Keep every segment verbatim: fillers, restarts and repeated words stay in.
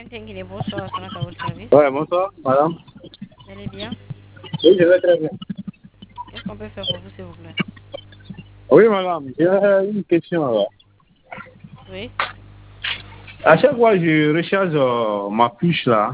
Tenguine, bonsoir, ça à votre service. Ouais, bonsoir, madame. Vous allez bien? Oui, je vais très bien. Qu'est-ce qu'on peut faire pour vous, s'il vous plaît? Oui, madame, j'ai une question alors. Oui. À chaque fois que je recharge euh, ma puce là,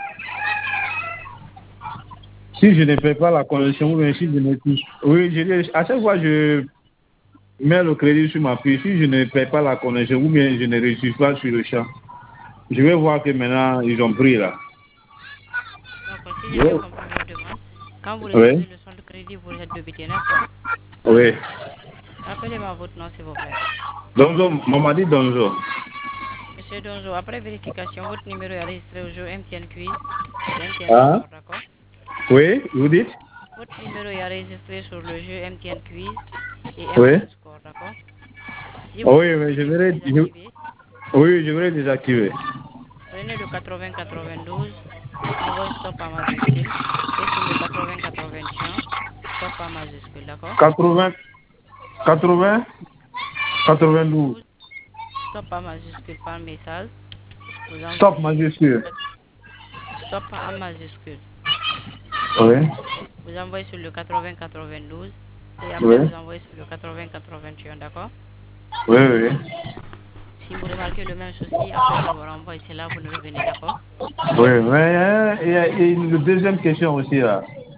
si je ne paie pas la connexion ou bien si je ne touche. Oui, je dis, à chaque fois que je mets le crédit sur ma puce, si je ne paie pas la connexion ou bien je ne réussis pas sur le champ, je vais voir que maintenant ils ont pris là. Donc, si j'ai Oui. bien compris votre demande, quand vous recevez Oui. le solde de crédit, vous êtes débité, n'est-ce pas? Oui. Rappelez-moi votre nom, s'il vous plaît. Donzo, maman dit Donzo. Monsieur Donjo, après vérification, votre numéro est enregistré au jeu M T N Quiz et M T N Hein? Score, d'accord? Oui, vous dites? Votre numéro est enregistré sur le jeu M T N Quiz et Oui. M T N Score, d'accord? Si vous Oui, mais je désirez vous voudrais, désactiver, oui, je voudrais désactiver. prenez le quatre-vingts quatre-vingt-douze, envoyez stop en majuscule, et sur le quatre-vingts quatre-vingt-un, stop en majuscule, d'accord? quatre-vingts, quatre-vingts, quatre-vingt-douze. quatre-vingt-douze, stop en majuscule par message, vous Stop envoyez sur le majuscule. quatre- stop en majuscule. Oui. Vous envoyez sur le quatre-vingts quatre-vingt-douze et après Oui. vous envoyez sur le quatre-vingts quatre-vingt-un, d'accord? Oui, oui. Si vous remarquez le même souci, après je vous renvoie ici là, vous nous revenez, d'accord? Oui, mais hein, il y a il y a une deuxième question aussi là.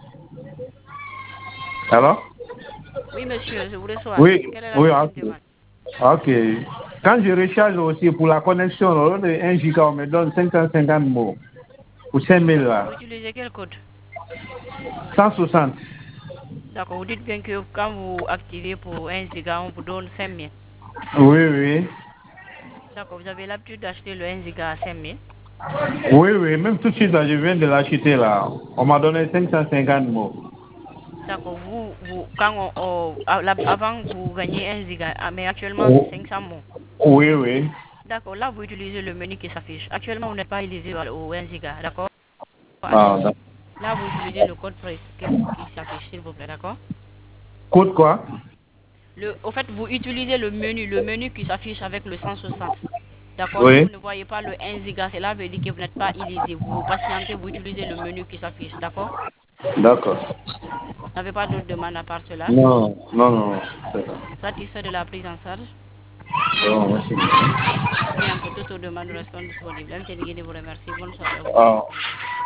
Alors? Oui, monsieur, je vous reçois. Oui, Quelle est la oui, deuxième ok. demande? Ok. Quand je recharge aussi pour la connexion, au lieu de un giga, on me donne cinq cent cinquante mots. Pour cinq mille Vous là. utilisez quel code? cent soixante. D'accord, vous dites bien que quand vous activez pour un giga, on vous donne cinq mille. Oui, oui. D'accord, vous avez l'habitude d'acheter le un giga à cinq mille. Oui, oui. Même tout de suite, là, je viens de l'acheter là. On m'a donné cinq cent cinquante mots. D'accord, vous, vous, quand on, on- à la- avant vous gagnez un giga, ah, mais actuellement c'est Oh, cinq cents mots. oui, oui. D'accord, là vous utilisez le menu qui s'affiche. Actuellement, vous n'êtes pas éligible au un giga, d'accord? Ah, Allez-y. d'accord. Là, vous utilisez le code price qui, qui s'affiche, s'il vous plaît, d'accord? Code quoi? Le, au fait, vous utilisez le menu, le menu qui s'affiche avec le cent soixante. D'accord? Si vous Oui. ne voyez pas le un giga, cela veut dire que vous n'êtes pas éligible. Vous patientez, vous utilisez le menu qui s'affiche, d'accord? D'accord. Vous n'avez pas d'autres demandes à part cela? Non, non, non. C'est ça. Satisfait de la prise en charge? Bon, merci. De rien, pour toutes vos demandes, nous restons disponibles. M T N Guinée vous remercie. Bonne soirée à vous et bon Ah, après-midi.